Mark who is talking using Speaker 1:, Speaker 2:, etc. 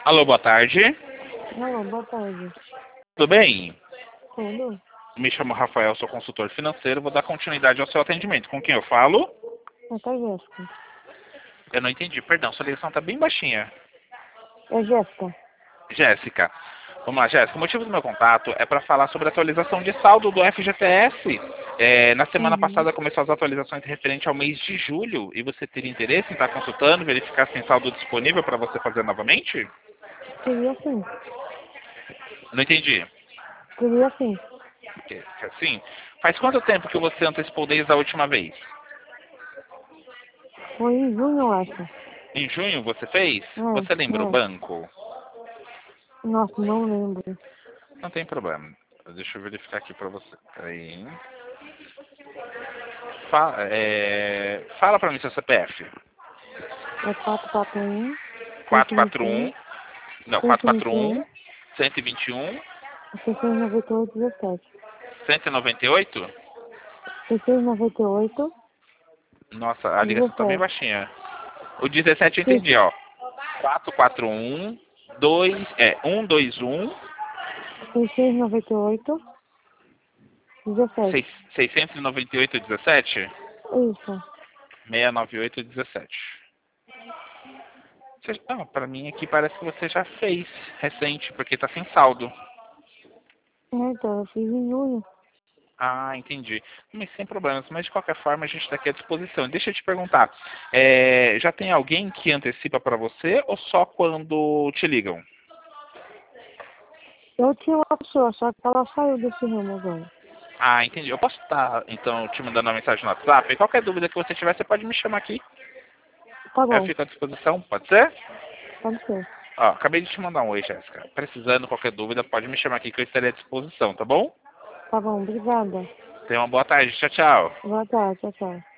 Speaker 1: Alô, boa tarde.
Speaker 2: Alô, boa tarde.
Speaker 1: Tudo bem?
Speaker 2: Tudo?
Speaker 1: Me chamo Rafael, sou consultor financeiro. Vou dar continuidade ao seu atendimento. Com quem eu falo?
Speaker 2: É a Jéssica.
Speaker 1: Eu não entendi, perdão. Sua ligação está bem baixinha.
Speaker 2: É Jéssica.
Speaker 1: Jéssica. Vamos lá, Jéssica. O motivo do meu contato é para falar sobre a atualização de saldo do FGTS. Na semana
Speaker 2: Uhum.
Speaker 1: passada começou as atualizações referente ao mês de julho. E você teria interesse em estar consultando, verificar se tem saldo disponível para você fazer novamente?
Speaker 2: Queria sim.
Speaker 1: Não entendi.
Speaker 2: Queria sim.
Speaker 1: Assim, faz quanto tempo que você antecipou desde a última vez?
Speaker 2: Foi em junho, eu acho.
Speaker 1: Em junho você fez? Você lembra o
Speaker 2: É.
Speaker 1: banco?
Speaker 2: Nossa, não lembro.
Speaker 1: Não tem problema. Deixa eu verificar aqui pra você. Peraí. Fala pra mim seu CPF.
Speaker 2: É 441,
Speaker 1: 441.
Speaker 2: 121,
Speaker 1: Não, 441,
Speaker 2: 121,
Speaker 1: 121,
Speaker 2: 698, 17.
Speaker 1: 198.
Speaker 2: 698,
Speaker 1: Nossa, a ligação tá bem
Speaker 2: 17.
Speaker 1: baixinha. O 17 eu entendi, ó. 441, 121,
Speaker 2: 698, 17.
Speaker 1: 698, 17,
Speaker 2: Isso.
Speaker 1: 698, 17. Não, pra mim aqui parece que você já fez recente, porque tá sem saldo.
Speaker 2: Então, eu fiz em junho.
Speaker 1: Ah, entendi. Mas sem problemas, mas de qualquer forma a gente está aqui à disposição. Deixa eu te perguntar, já tem alguém que antecipa para você ou só quando te ligam?
Speaker 2: Eu tinha uma pessoa, só que ela saiu desse ramo agora.
Speaker 1: Ah, entendi. Eu posso estar, então, te mandando uma mensagem no WhatsApp? E qualquer dúvida que você tiver, você pode me chamar aqui.
Speaker 2: Tá
Speaker 1: Eu
Speaker 2: bom,
Speaker 1: fico à disposição, pode ser?
Speaker 2: pode ser.
Speaker 1: Ó, acabei de te mandar um oi, Jéssica. Precisando, qualquer dúvida, pode me chamar aqui que eu estarei à disposição, tá bom?
Speaker 2: Tá bom, obrigada.
Speaker 1: Tenha uma boa tarde. Tchau, tchau.
Speaker 2: Boa tarde, tchau, tchau.